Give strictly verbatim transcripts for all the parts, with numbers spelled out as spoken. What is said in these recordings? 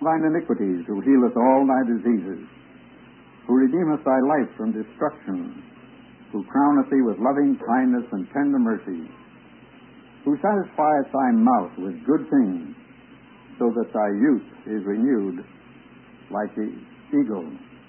thine iniquities, who healeth all thy diseases, who redeemeth thy life from destruction, who crowneth thee with loving kindness and tender mercies, who satisfieth thy mouth with good things, so that thy youth is renewed like the eagle.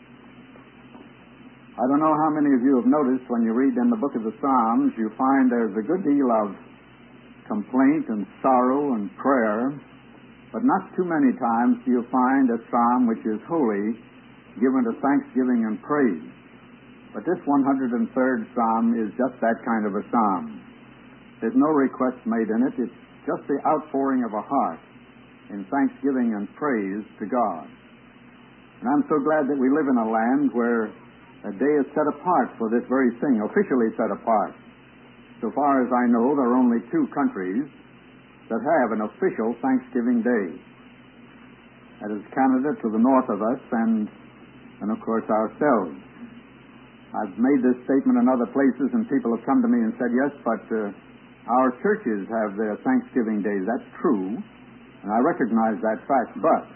I don't know how many of you have noticed when you read in the book of the Psalms, you find there's a good deal of complaint and sorrow and prayer, but not too many times do you find a psalm which is wholly given to thanksgiving and praise. But this one hundred third psalm is just that kind of a psalm. There's no request made in it. It's just the outpouring of a heart in thanksgiving and praise to God. And I'm so glad that we live in a land where a day is set apart for this very thing, officially set apart. So far as I know, there are only two countries that have an official Thanksgiving Day. That is Canada to the north of us and, and of course, ourselves. I've made this statement in other places, and people have come to me and said, yes, but uh, our churches have their Thanksgiving Days. That's true, and I recognize that fact. But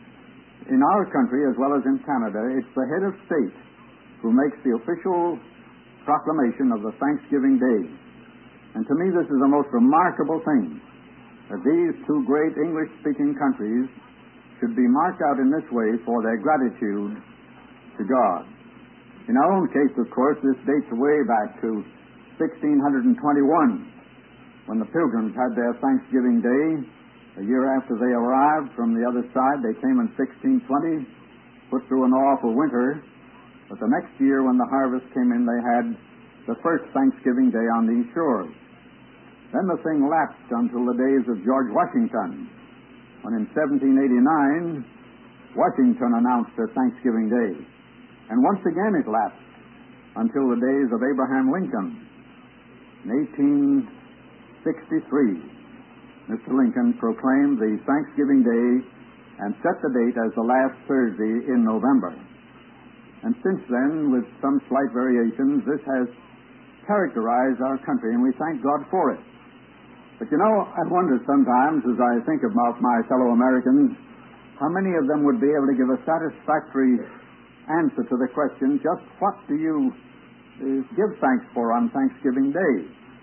in our country, as well as in Canada, it's the head of state who makes the official proclamation of the Thanksgiving Day. And to me, this is a most remarkable thing, that these two great English-speaking countries should be marked out in this way for their gratitude to God. In our own case, of course, this dates way back to sixteen twenty-one, when the Pilgrims had their Thanksgiving Day. A year after they arrived from the other side, they came in sixteen twenty, put through an awful winter, but the next year when the harvest came in, they had the first Thanksgiving Day on these shores. Then the thing lapsed until the days of George Washington, when in seventeen eighty-nine, Washington announced their Thanksgiving Day. And once again it lapsed until the days of Abraham Lincoln. In eighteen sixty-three, Mister Lincoln proclaimed the Thanksgiving Day and set the date as the last Thursday in November. And since then, with some slight variations, this has characterized our country, and we thank God for it. But you know, I wonder sometimes, as I think about my fellow Americans, how many of them would be able to give a satisfactory answer to the question, just what do you uh, give thanks for on Thanksgiving Day?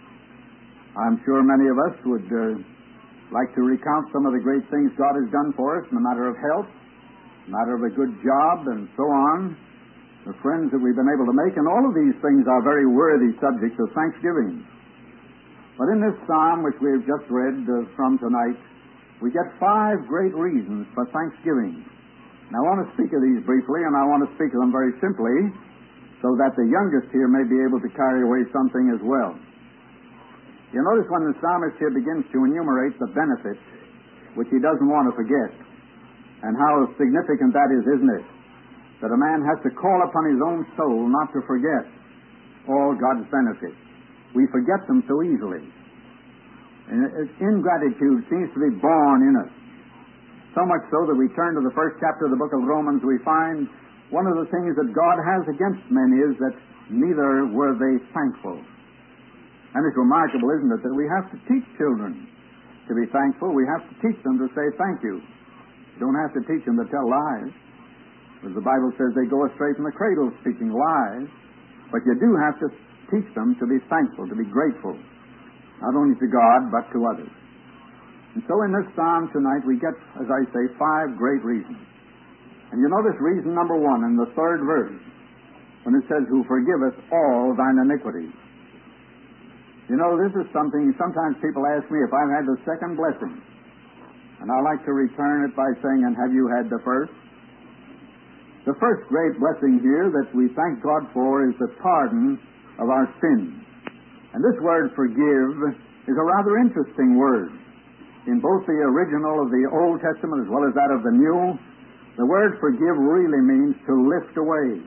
I'm sure many of us would uh, like to recount some of the great things God has done for us in the matter of health, in the matter of a good job, and so on, the friends that we've been able to make, and all of these things are very worthy subjects of thanksgiving. But in this psalm, which we've just read uh, from tonight, we get five great reasons for thanksgiving. And I want to speak of these briefly, and I want to speak of them very simply, so that the youngest here may be able to carry away something as well. You notice when the psalmist here begins to enumerate the benefits which he doesn't want to forget, and how significant that is, isn't it? That a man has to call upon his own soul not to forget all God's benefits. We forget them so easily. And ingratitude seems to be born in us. So much so that we turn to the first chapter of the book of Romans, we find one of the things that God has against men is that neither were they thankful. And it's remarkable, isn't it, that we have to teach children to be thankful. We have to teach them to say thank you. You don't have to teach them to tell lies. As the Bible says, they go astray from the cradle speaking lies. But you do have to teach them to be thankful, to be grateful, not only to God, but to others. And so in this psalm tonight, we get, as I say, five great reasons. And you notice reason number one in the third verse, when it says, who forgiveth all thine iniquities. You know, this is something, sometimes people ask me if I've had the second blessing. And I like to return it by saying, and have you had the first? The first great blessing here that we thank God for is the pardon of our sins. And this word forgive is a rather interesting word. In both the original of the Old Testament as well as that of the New, the word forgive really means to lift away.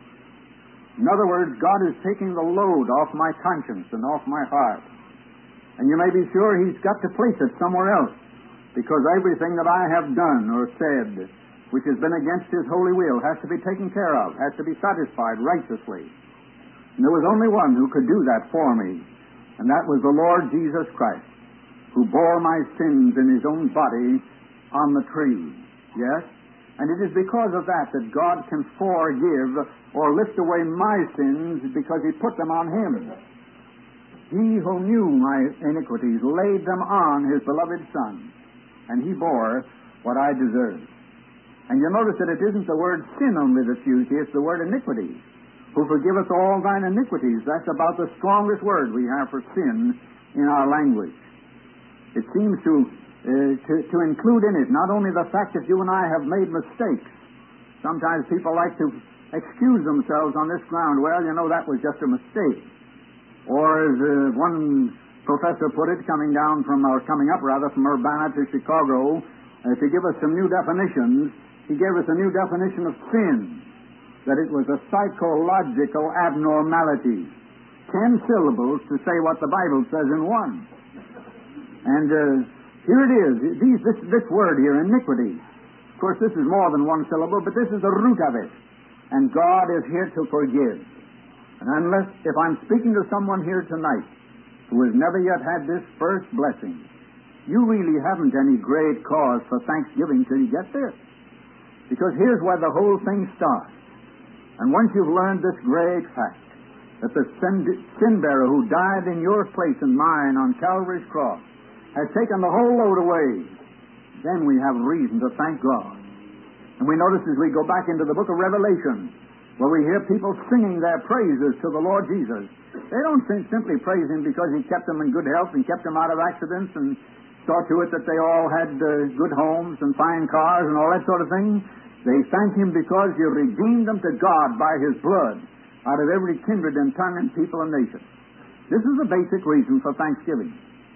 In other words, God is taking the load off my conscience and off my heart. And you may be sure He's got to place it somewhere else, because everything that I have done or said which has been against His holy will has to be taken care of, has to be satisfied righteously. And there was only one who could do that for me, and that was the Lord Jesus Christ, who bore my sins in His own body on the tree. Yes, And it is because of that that God can forgive or lift away my sins, because He put them on Him. He who knew my iniquities laid them on His beloved Son, and He bore what I deserved. And you notice that it isn't the word sin only that's used here, it's the word iniquity. Who forgiveth all thine iniquities. That's about the strongest word we have for sin in our language. It seems to Uh, to, to include in it not only the fact that you and I have made mistakes. Sometimes people like to excuse themselves on this ground. Well, you know, that was just a mistake. Or as uh, one professor put it, coming down from, or coming up rather, from Urbana to Chicago, uh, to give us some new definitions, he gave us a new definition of sin, that it was a psychological abnormality. Ten syllables to say what the Bible says in one. And uh, here it is, These, this, this word here, iniquity. Of course, this is more than one syllable, but this is the root of it. And God is here to forgive. And unless, if I'm speaking to someone here tonight who has never yet had this first blessing, you really haven't any great cause for thanksgiving till you get there. Because here's where the whole thing starts. And once you've learned this great fact, that the sin, sin bearer who died in your place and mine on Calvary's cross has taken the whole load away, then we have reason to thank God. And we notice as we go back into the book of Revelation, where we hear people singing their praises to the Lord Jesus, they don't simply praise Him because He kept them in good health and kept them out of accidents and saw to it that they all had uh, good homes and fine cars and all that sort of thing. They thank Him because You redeemed them to God by His blood out of every kindred and tongue and people and nation. This is the basic reason for thanksgiving.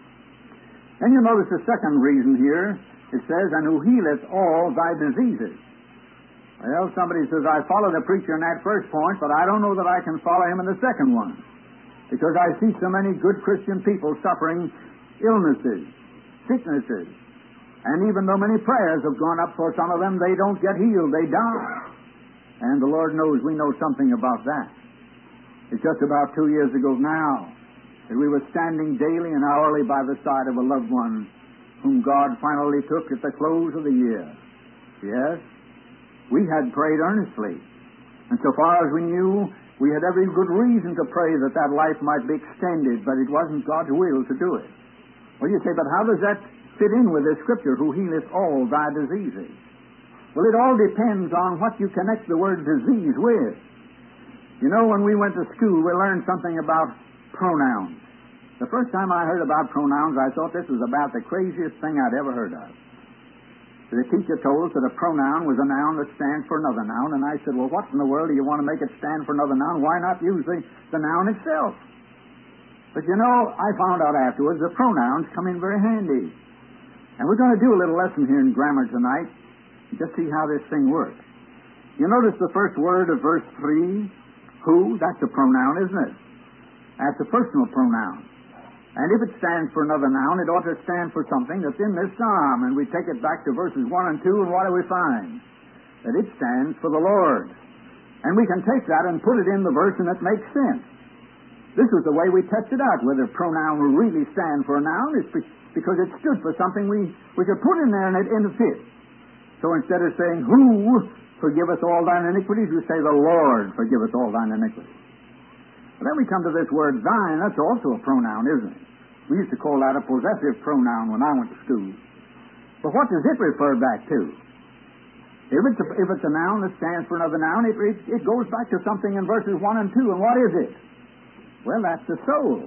And you notice the second reason here. It says, and who healeth all thy diseases. Well, somebody says, I follow the preacher in that first point, but I don't know that I can follow him in the second one. Because I see so many good Christian people suffering illnesses, sicknesses. And even though many prayers have gone up for some of them, they don't get healed, they die. And the Lord knows we know something about that. It's just about two years ago now that we were standing daily and hourly by the side of a loved one whom God finally took at the close of the year. Yes, we had prayed earnestly. And so far as we knew, we had every good reason to pray that that life might be extended, but it wasn't God's will to do it. Well, you say, but how does that fit in with this scripture, who healeth all thy diseases? Well, it all depends on what you connect the word disease with. You know, when we went to school, we learned something about pronouns. The first time I heard about pronouns, I thought this was about the craziest thing I'd ever heard of. The teacher told us that a pronoun was a noun that stands for another noun, and I said, well, what in the world do you want to make it stand for another noun? Why not use the, the noun itself? But you know, I found out afterwards that pronouns come in very handy. And we're going to do a little lesson here in grammar tonight, just see how this thing works. You notice the first word of verse three, who, that's a pronoun, isn't it? That's a personal pronoun. And if it stands for another noun, it ought to stand for something that's in this psalm. And we take it back to verses one and two, and what do we find? That it stands for the Lord. And we can take that and put it in the verse, and it makes sense. This was the way we tested out whether a pronoun will really stand for a noun. It's because it stood for something we, we could put in there and it, and it fits. So instead of saying, who forgiveth all thine iniquities, we say, the Lord forgiveth all thine iniquities. And then we come to this word thine. That's also a pronoun, isn't it? We used to call that a possessive pronoun when I went to school. But what does it refer back to? If it's a, if it's a noun that stands for another noun, it, it, it goes back to something in verses one and two. And what is it? Well, that's the soul.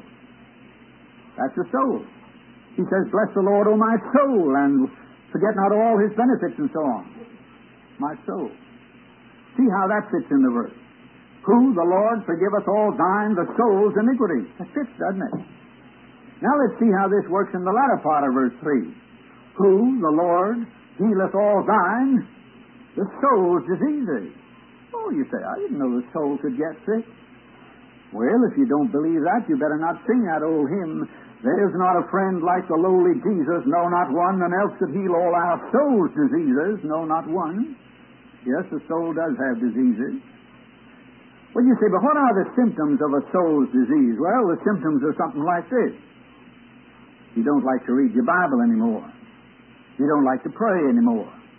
That's the soul. He says, bless the Lord, O my soul, and forget not all His benefits and so on. My soul. See how that fits in the verse. Who, the Lord, forgiveth all thine, the soul's iniquity. That fits, doesn't it? Now let's see how this works in the latter part of verse three. Who, the Lord, healeth all thine, the soul's diseases. Oh, you say, I didn't know the soul could get sick. Well, if you don't believe that, you better not sing that old hymn. There is not a friend like the lowly Jesus, no, not one, none else could heal all our soul's diseases, no, not one. Yes, the soul does have diseases. Well, you say, but what are the symptoms of a soul's disease? Well, the symptoms are something like this. You don't like to read your Bible anymore. You don't like to pray anymore.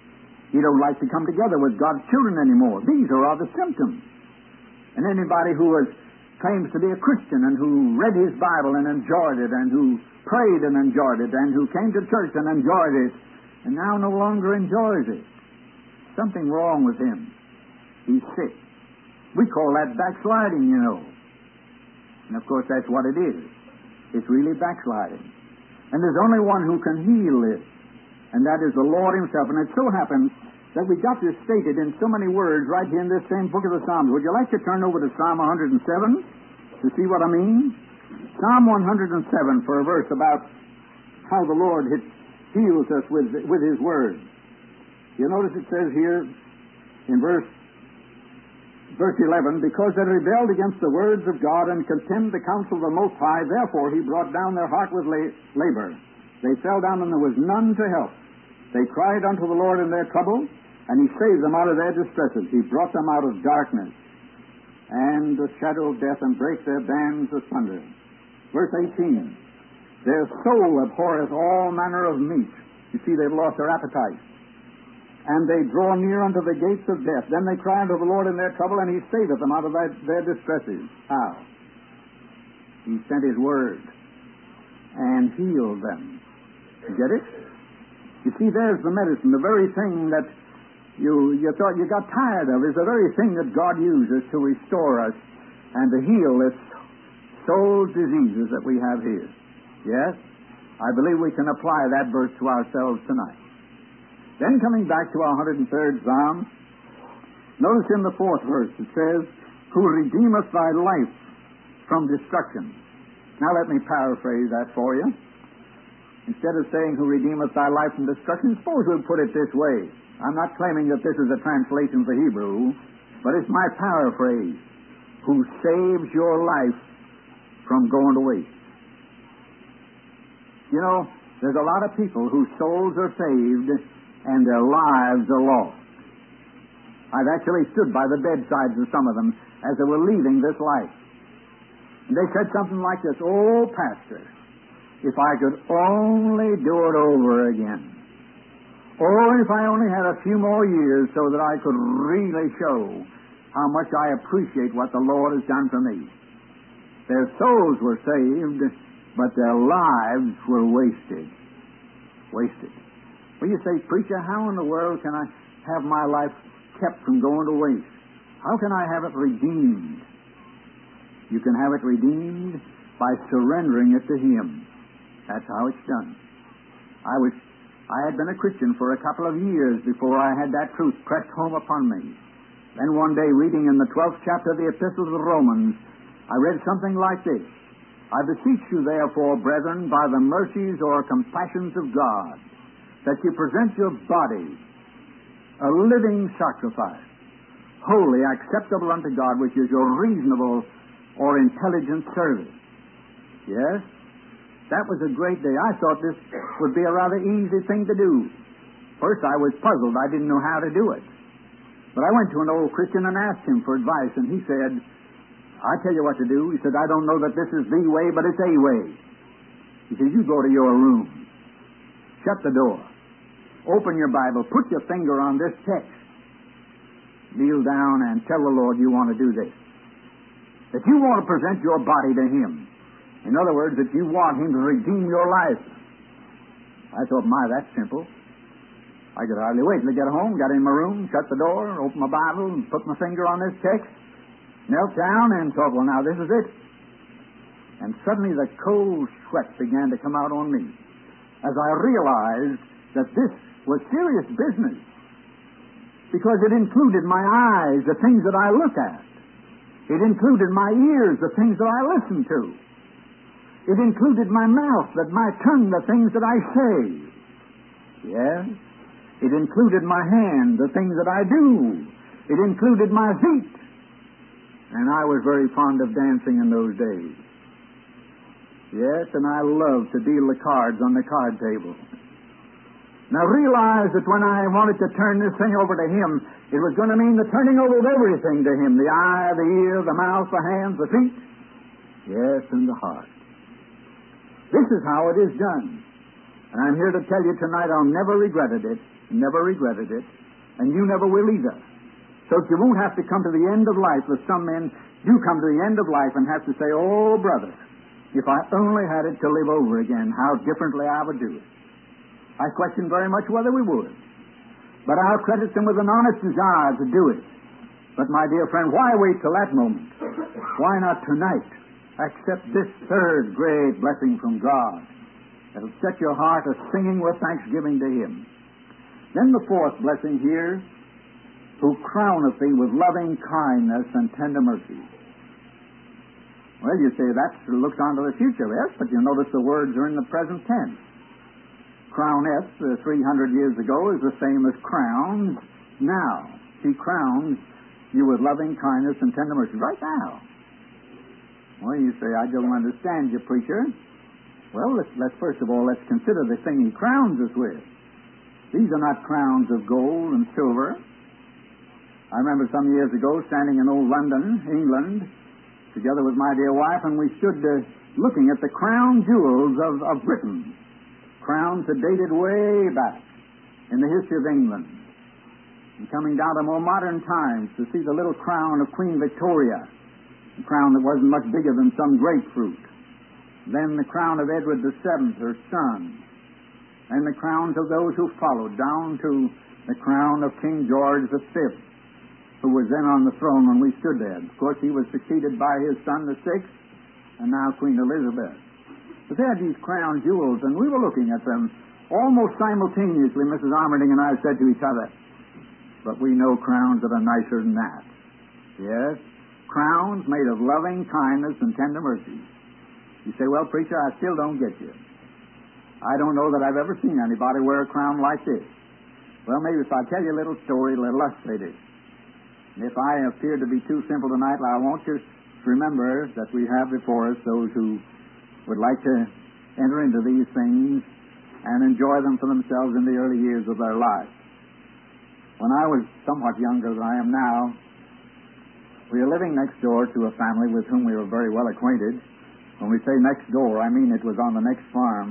He don't like to come together with God's children anymore. These are all the symptoms. And anybody who was, claims to be a Christian and who read his Bible and enjoyed it and who prayed and enjoyed it and who came to church and enjoyed it and now no longer enjoys it. Something wrong with him. He's sick. We call that backsliding, you know. And of course that's what it is. It's really backsliding. And there's only one who can heal this, and that is the Lord himself. And it so happens that we got this stated in so many words right here in this same book of the Psalms. Would you like to turn over to Psalm one hundred seven to see what I mean? Psalm one hundred seven for a verse about how the Lord heals us with, with his word. You notice it says here in verse verse eleven, because they rebelled against the words of God and contemned the counsel of the Most High, therefore he brought down their heart with la- labor. They fell down and there was none to help. They cried unto the Lord in their trouble, and he saved them out of their distresses. He brought them out of darkness and the shadow of death, and brake their bands asunder. Verse eighteen, their soul abhorreth all manner of meat. You see, they've lost their appetite. And they draw near unto the gates of death. Then they cry unto the Lord in their trouble, and he saveth them out of their, their distresses. How? He sent his word and healed them. You get it? You see, there's the medicine. The very thing that you, you thought you got tired of is the very thing that God uses to restore us and to heal this soul diseases that we have here. Yes? I believe we can apply that verse to ourselves tonight. Then coming back to our one hundred third Psalm, notice in the fourth verse it says, who redeemeth thy life from destruction. Now let me paraphrase that for you. Instead of saying who redeemeth thy life from destruction, suppose we put it this way. I'm not claiming that this is a translation for Hebrew, but it's my paraphrase. Who saves your life from going to waste. You know, there's a lot of people whose souls are saved and their lives are lost. I've actually stood by the bedsides of some of them as they were leaving this life. And they said something like this, oh, Pastor, if I could only do it over again. Oh, if I only had a few more years so that I could really show how much I appreciate what the Lord has done for me. Their souls were saved, but their lives were wasted. Wasted. Well, you say, preacher, how in the world can I have my life kept from going to waste? How can I have it redeemed? You can have it redeemed by surrendering it to him. That's how it's done. I was, I had been a Christian for a couple of years before I had that truth pressed home upon me. Then one day, reading in the twelfth chapter of the Epistle to the Romans, I read something like this. I beseech you, therefore, brethren, by the mercies or compassions of God, that you present your body a living sacrifice, holy, acceptable unto God, which is your reasonable or intelligent service. Yes? That was a great day. I thought this would be a rather easy thing to do. First, I was puzzled. I didn't know how to do it. But I went to an old Christian and asked him for advice, and he said, I tell you what to do. He said, I don't know that this is the way, but it's a way. He said, you go to your room. Shut the door. Open your Bible. Put your finger on this text. Kneel down and tell the Lord you want to do this. That you want to present your body to him. In other words, that you want him to redeem your life. I thought, my, that's simple. I could hardly wait till I get home, got in my room, shut the door, opened my Bible, and put my finger on this text, knelt down and thought, well, now this is it. And suddenly the cold sweat began to come out on me as I realized that this was serious business, because it included my eyes, the things that I look at. It included my ears, the things that I listen to. It included my mouth, that my tongue, the things that I say. Yes. It included my hand, the things that I do. It included my feet. And I was very fond of dancing in those days. Yes, and I loved to deal the cards on the card table. Now realize that when I wanted to turn this thing over to him, it was going to mean the turning over of everything to him. The eye, the ear, the mouth, the hands, the feet. Yes, and the heart. This is how it is done. And I'm here to tell you tonight I'll never regretted it, never regretted it, And you never will either. So that you won't have to come to the end of life, as some men do come to the end of life and have to say, oh, brother, if I only had it to live over again, how differently I would do it. I question very much whether we would. But I'll credit them with an honest desire to do it. But, my dear friend, why wait till that moment? Why not tonight accept this third great blessing from God that'll set your heart a singing with thanksgiving to Him? Then the fourth blessing here, who crowneth thee with loving kindness and tender mercies. Well, you say that looks on to the future, yes, but you notice the words are in the present tense. Crowneth, uh, three hundred years ago, is the same as crowns now. He crowns you with loving kindness and tender mercy right now. Well, you say, I don't understand you, preacher. Well, let's, let's first of all, let's consider the thing He crowns us with. These are not crowns of gold and silver. I remember some years ago standing in old London, England, together with my dear wife, and we stood uh, looking at the crown jewels of, of Britain. Crowns that dated way back in the history of England. And coming down to more modern times to see the little crown of Queen Victoria, a crown that wasn't much bigger than some grapefruit. Then the crown of Edward the Seventh, her son. And the crowns of those who followed, down to the crown of King George the Fifth, who was then on the throne when we stood there. Of course, he was succeeded by his son, the Sixth, and now Queen Elizabeth. But they had these crown jewels, and we were looking at them almost simultaneously. Missus Armitage and I said to each other, but we know crowns that are nicer than that. Yes, crowns made of loving kindness and tender mercy. You say, well, preacher, I still don't get you. I don't know that I've ever seen anybody wear a crown like this. Well, maybe if I tell you a little story, it'll illustrate it. And if I appear to be too simple tonight, I want you to remember that we have before us those who would like to enter into these things and enjoy them for themselves in the early years of their life. When I was somewhat younger than I am now, we were living next door to a family with whom we were very well acquainted. When we say next door, I mean it was on the next farm.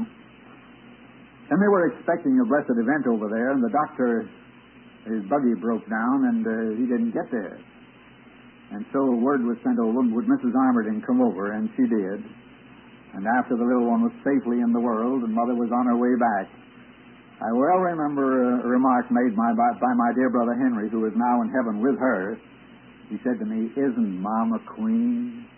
And they were expecting a blessed event over there, and the doctor, his buggy broke down, and uh, he didn't get there. And so word was sent over, would Missus Armitage come over, and she did. And after the little one was safely in the world, and Mother was on her way back, I well remember a remark made by, by, by my dear brother Henry, who is now in heaven with her. He said to me, isn't Mom a queen?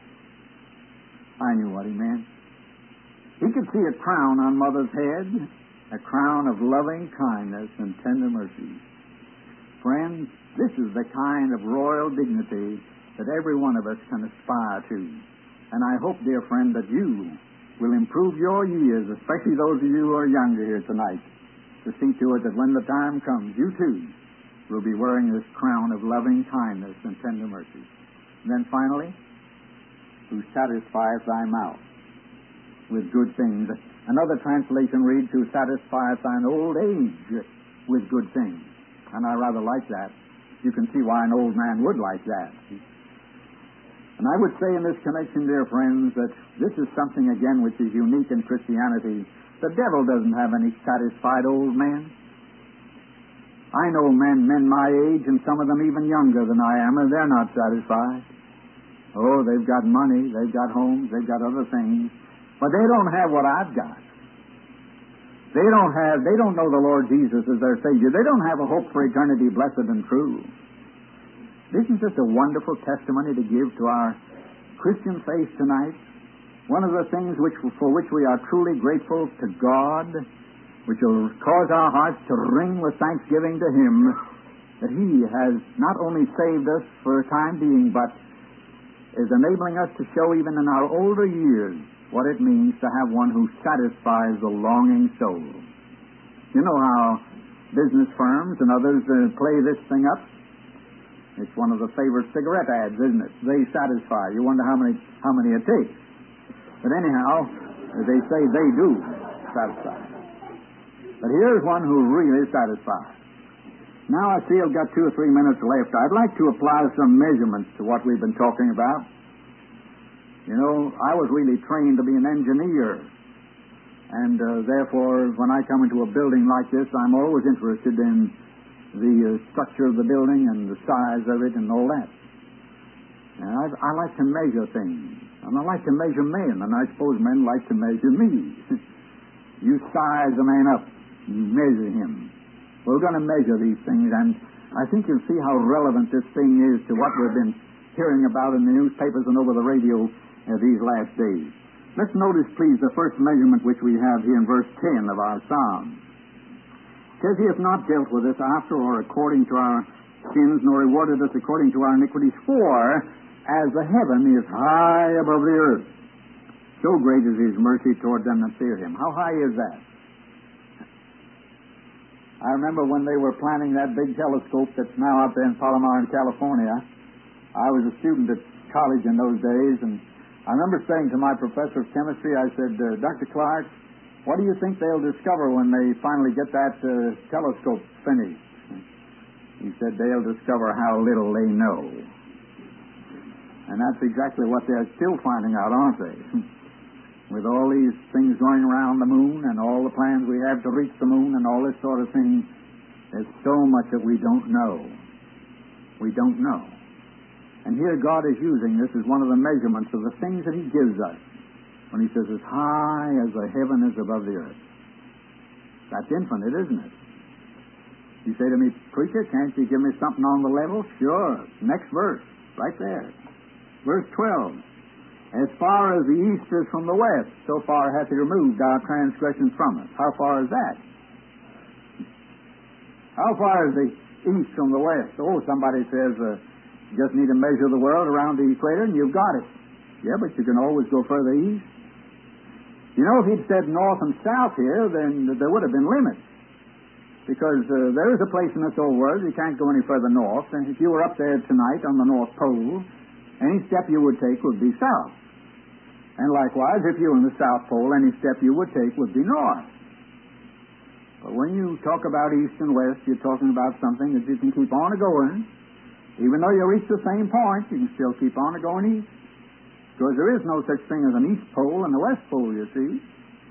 I knew what he meant. He could see a crown on Mother's head, a crown of loving kindness and tender mercy. Friends, this is the kind of royal dignity that every one of us can aspire to. And I hope, dear friend, that you will improve your years, especially those of you who are younger here tonight, to see to it that when the time comes, you too will be wearing this crown of loving kindness and tender mercy. And then finally, who satisfieth thy mouth with good things. Another translation reads, who satisfieth thine old age with good things. And I rather like that. You can see why an old man would like that. And I would say in this connection, dear friends, that this is something, again, which is unique in Christianity. The devil doesn't have any satisfied old men. I know men, men my age, and some of them even younger than I am, and they're not satisfied. Oh, they've got money, they've got homes, they've got other things, but they don't have what I've got. They don't have, they don't know the Lord Jesus as their Savior. They don't have a hope for eternity blessed and true. Isn't this a wonderful testimony to give to our Christian faith tonight? One of the things which, for which we are truly grateful to God, which will cause our hearts to ring with thanksgiving to Him, that He has not only saved us for a time being, but is enabling us to show even in our older years what it means to have one who satisfies the longing soul. You know how business firms and others uh, play this thing up? It's one of the favorite cigarette ads, isn't it? They satisfy. You wonder how many how many it takes. But anyhow, they say they do satisfy. But here's one who really satisfies. Now I see I've got two or three minutes left. I'd like to apply some measurements to what we've been talking about. You know, I was really trained to be an engineer. And uh, therefore, when I come into a building like this, I'm always interested in the uh, structure of the building and the size of it and all that. And I, I like to measure things. And I like to measure men, and I suppose men like to measure me. You size a man up, you measure him. We're going to measure these things, and I think you'll see how relevant this thing is to what we've been hearing about in the newspapers and over the radio uh, these last days. Let's notice, please, the first measurement which we have here in verse ten of our psalm. It says, He hath not dealt with us after or according to our sins, nor rewarded us according to our iniquities. For as the heaven is high above the earth, so great is His mercy toward them that fear Him. How high is that? I remember when they were planning that big telescope that's now out there in Palomar in California. I was a student at college in those days, and I remember saying to my professor of chemistry, I said, uh, Doctor Clark, what do you think they'll discover when they finally get that uh, telescope finished? He said, they'll discover how little they know. And that's exactly what they're still finding out, aren't they? With all these things going around the moon and all the plans we have to reach the moon and all this sort of thing, there's so much that we don't know. We don't know. And here God is using this as one of the measurements of the things that He gives us when He says, as high as the heaven is above the earth. That's infinite, isn't it? You say to me, preacher, can't you give me something on the level? Sure. Next verse, right there. Verse twelve. As far as the east is from the west, so far hath He removed our transgressions from us. How far is that? How far is the east from the west? Oh, somebody says, uh, you just need to measure the world around the equator and you've got it. Yeah, but you can always go further east. You know, if He'd said north and south here, then there would have been limits. Because uh, there is a place in this old world you can't go any further north. And if you were up there tonight on the North Pole, any step you would take would be south. And likewise, if you were in the South Pole, any step you would take would be north. But when you talk about east and west, you're talking about something that you can keep on going. Even though you reach the same point, you can still keep on going east. Because there is no such thing as an east pole and a west pole, you see.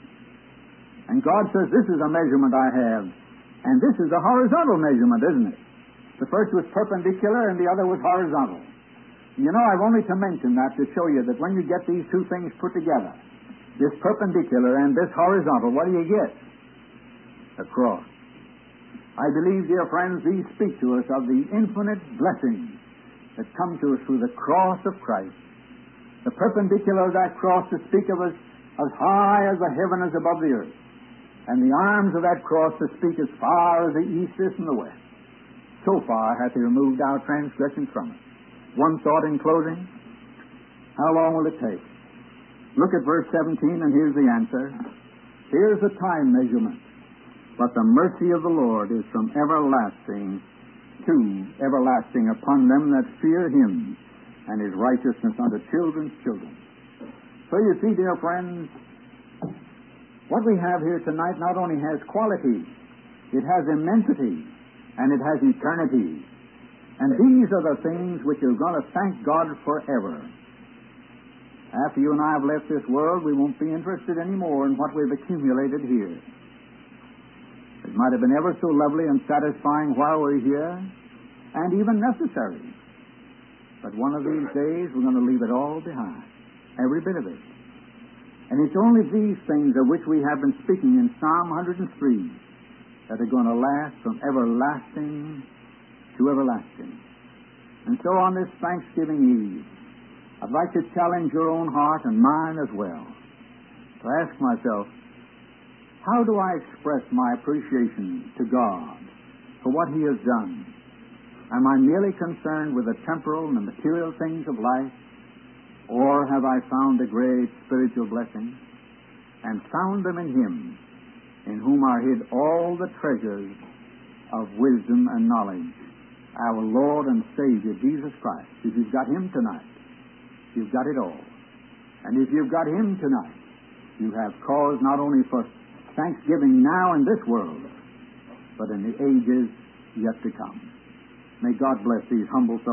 And God says, this is a measurement I have. And this is a horizontal measurement, isn't it? The first was perpendicular and the other was horizontal. You know, I've only to mention that to show you that when you get these two things put together, this perpendicular and this horizontal, what do you get? A cross. I believe, dear friends, these speak to us of the infinite blessings that come to us through the cross of Christ. The perpendicular of that cross to speak of us as high as the heaven is above the earth. And the arms of that cross to speak as far as the east is from the west. So far hath He removed our transgressions from us. One thought in closing. How long will it take? Look at verse seventeen, and here's the answer. Here's the time measurement. But the mercy of the Lord is from everlasting to everlasting upon them that fear Him, and His righteousness unto children's children. So you see, dear friends, what we have here tonight not only has quality, it has immensity, and it has eternity. And these are the things which you're going to thank God forever. After you and I have left this world, we won't be interested anymore in what we've accumulated here. It might have been ever so lovely and satisfying while we're here, and even necessary. But one of these days, we're going to leave it all behind, every bit of it. And it's only these things of which we have been speaking in Psalm one hundred three that are going to last from everlasting to everlasting. And so on this Thanksgiving Eve, I'd like to challenge your own heart and mine as well to ask myself, how do I express my appreciation to God for what He has done? Am I merely concerned with the temporal and the material things of life, or have I found a great spiritual blessing and found them in Him, in whom are hid all the treasures of wisdom and knowledge? Our Lord and Savior, Jesus Christ. If you've got Him tonight, you've got it all. And if you've got Him tonight, you have cause not only for thanksgiving now in this world, but in the ages yet to come. May God bless these humble souls.